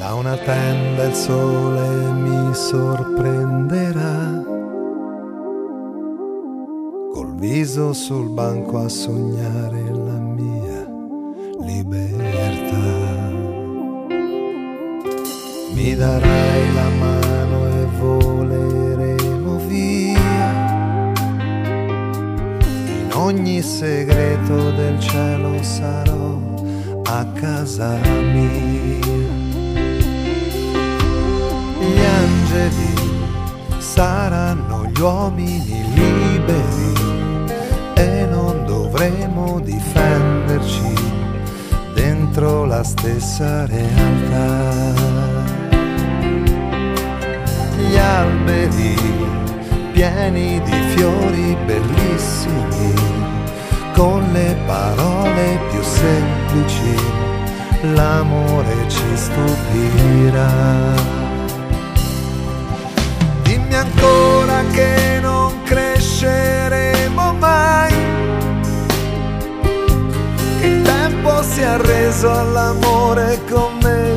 Da una tenda il sole mi sorprenderà, col viso sul banco a sognare la mia libertà. Mi darai la mano e voleremo via, in ogni segreto del cielo sarò a casa mia. Gli angeli saranno gli uomini liberi e non dovremo difenderci dentro la stessa realtà. Gli alberi pieni di fiori bellissimi, con le parole più semplici, l'amore ci stupirà. Dimmi ancora che non cresceremo mai, che il tempo si è arreso all'amore, con me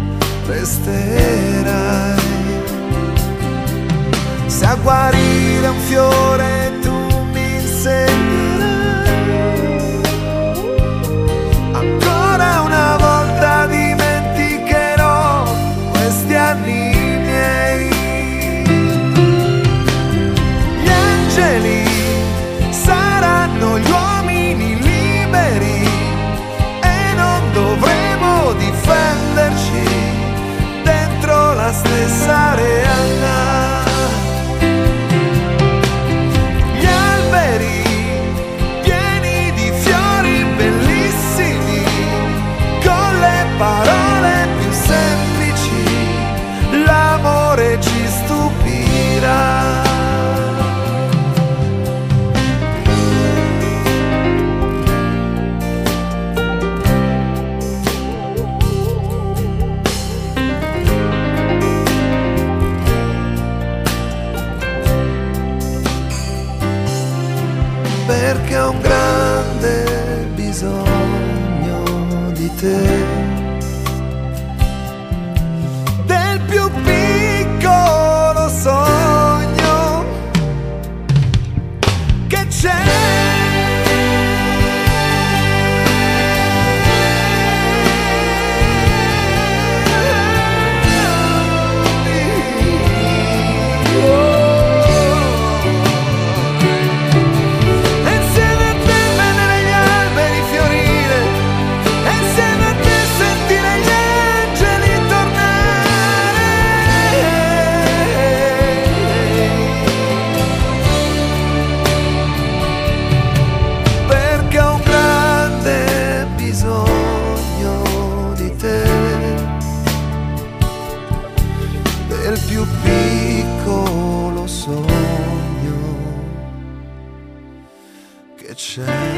resterai. Se a guarire un fiore tu mi insegnerai, ancora una volta dimenticherò questi anni miei. Gli angeli saranno gli uomini liberi e non dovremo difenderci dentro la stessa realtà. Parole più semplici, l'amore ci stupirà. Perché ho un grande bisogno di te, più piccolo sogno che c'è. Del più piccolo sogno che c'è.